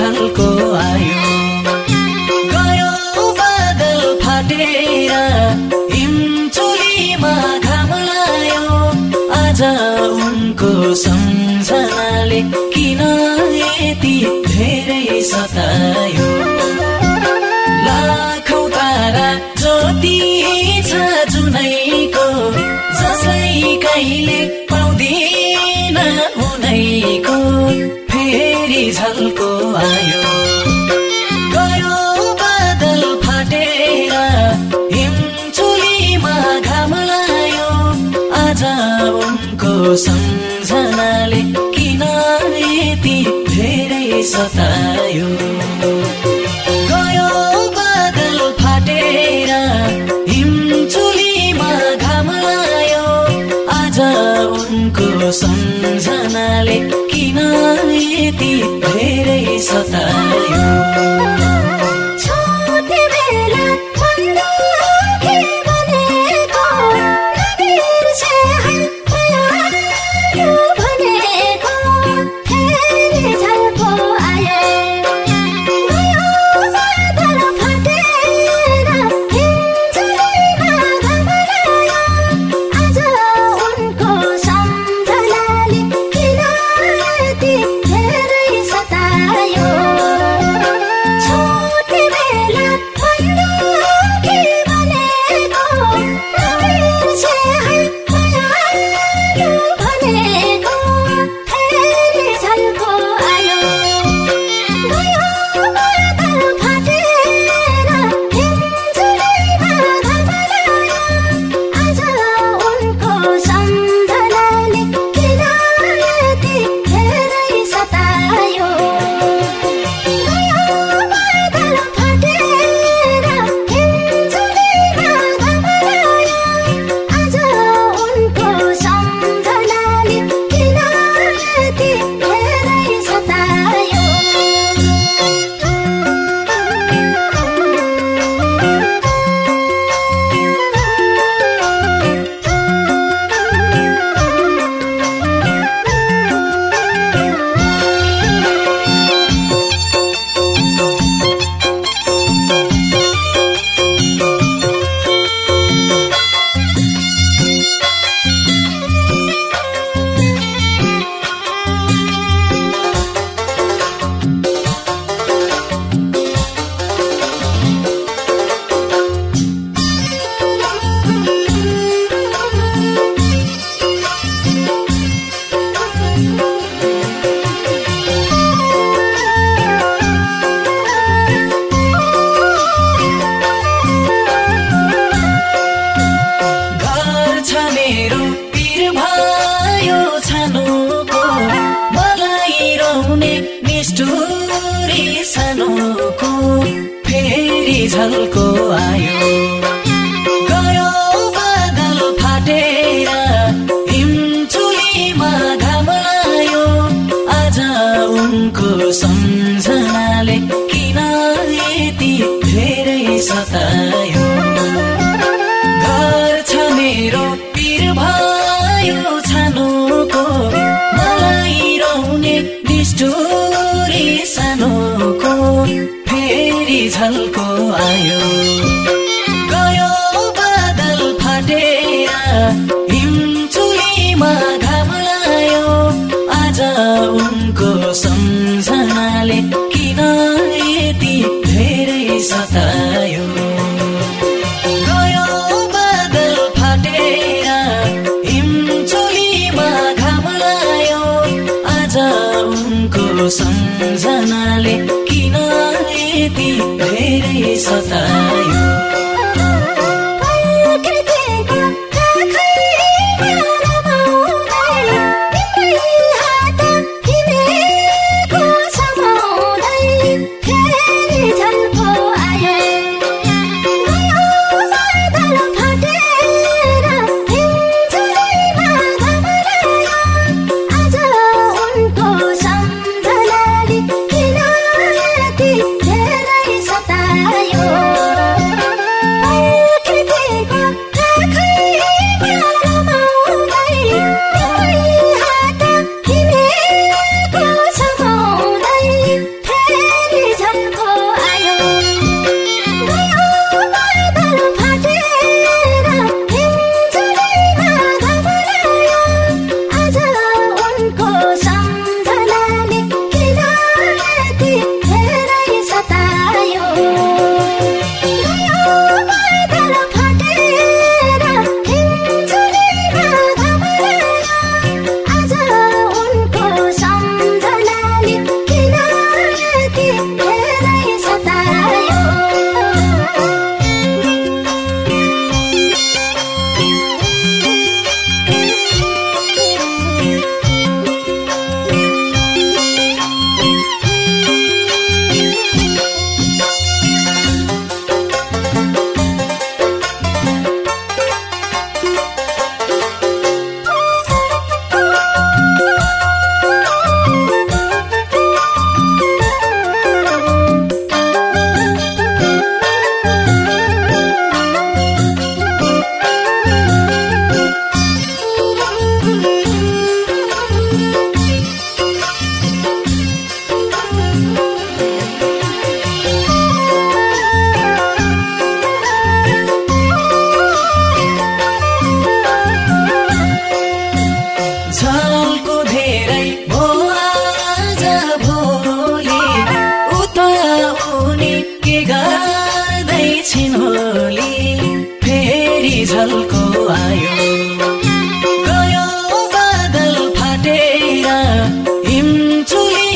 झल्को आयो गयो बादल फाटेर हिमचुलीमा घाम लायो आज उनको सम्झनाले किन यति धेरै सतायो लाखौं तारा ज्योति छ जुनैको जसलाई कहिले पाउँदिन उनैको फेरि झल्को आयो गयो बादल फाटेर हिमचुलीमा घाम लायो आज उनको सम्झनाले किन यति धेरै सतायो गयो बादल फाटेर हिमचुलीमा घाम लायो आज उनको सम्झनाले किन यति धेरै सतायो झल्को आयो गयो बादल फाटेर हिमचुलीमा घाम लायो आज उनको सम्झनाले किन यति धेरै सतायो घर छ मेरो पीर भयो छानुको मलाई रौने निष्ठुरी सानोको फेरि झल्को आयो गयो बादल फाटेर हिमचुलीमा घाम लायो आज उनको सम्झनाले किन यति धेरै सतायो गयो बादल फाटेर हिमचुलीमा घाम लायो आज उनको सम्झनाले किन यति धेरै सतायो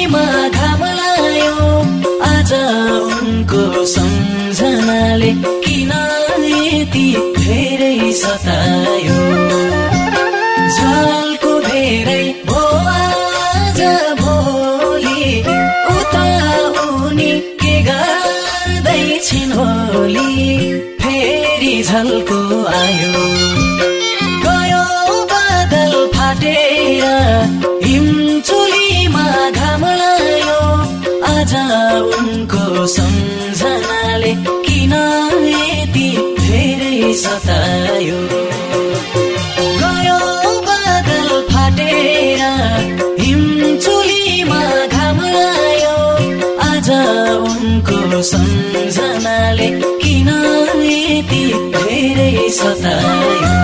हिमचुलीमा घाम लायो आज उनको सम्झनाले किन यति धेरै सतायो झलको धेरै भो आज भोलि उता उनी के गर्दैछिन् होली फेरि झलको आयो गयो बादल फाटेर हिमचुलीमा घाम लायो आज उनको सम्झनाले किन यति धेरै सतायो गयो बादल फाटेर हिमचुलीमा घाम लायो आज उनको सम्झनाले किन यति धेरै सतायो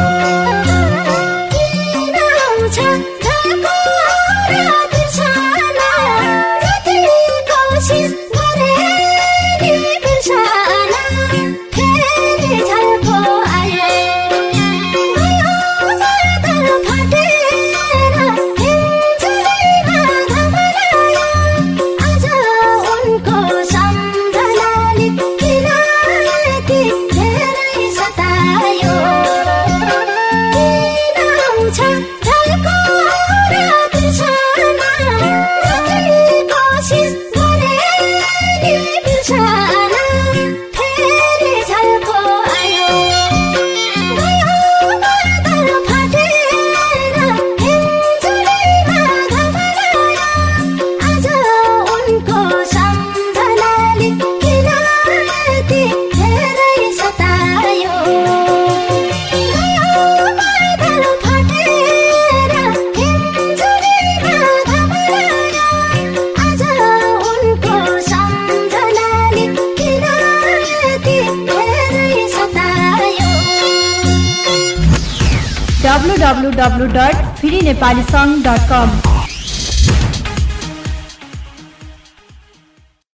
www.freenepalisong.com